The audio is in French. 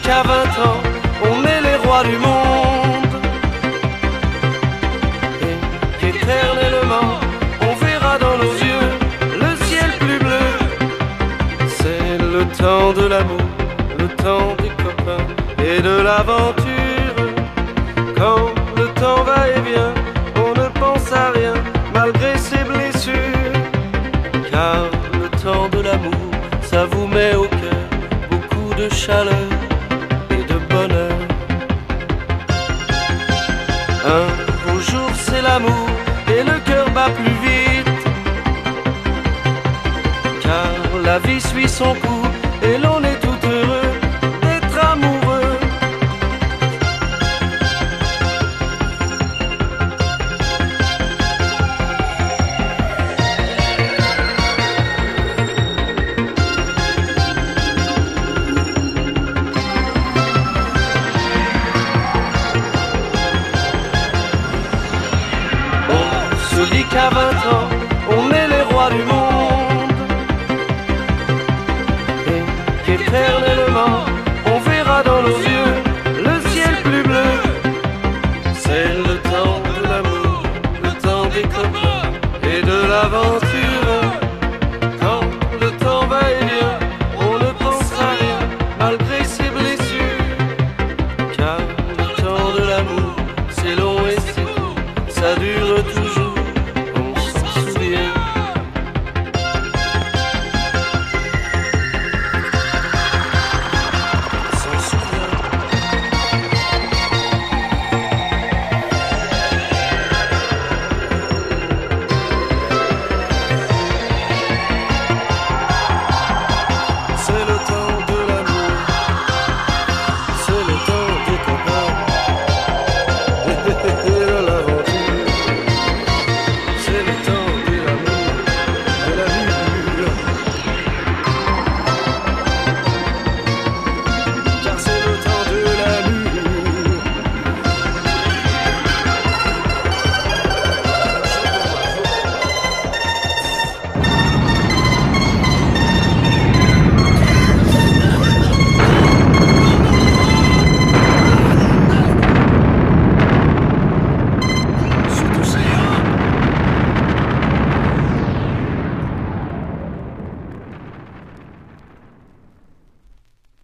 qu'à 20 ans, on est les rois du monde. Et qu'éternellement, on verra dans nos yeux le ciel plus bleu. C'est le temps de l'amour, le temps des copains et de l'aventure. Quand le temps va et vient, on ne pense à rien malgré ses blessures. Car le temps de l'amour, ça vous met au cœur beaucoup de chaleur et de bonheur. Un beau jour c'est l'amour et le cœur bat plus vite. Car la vie suit son cours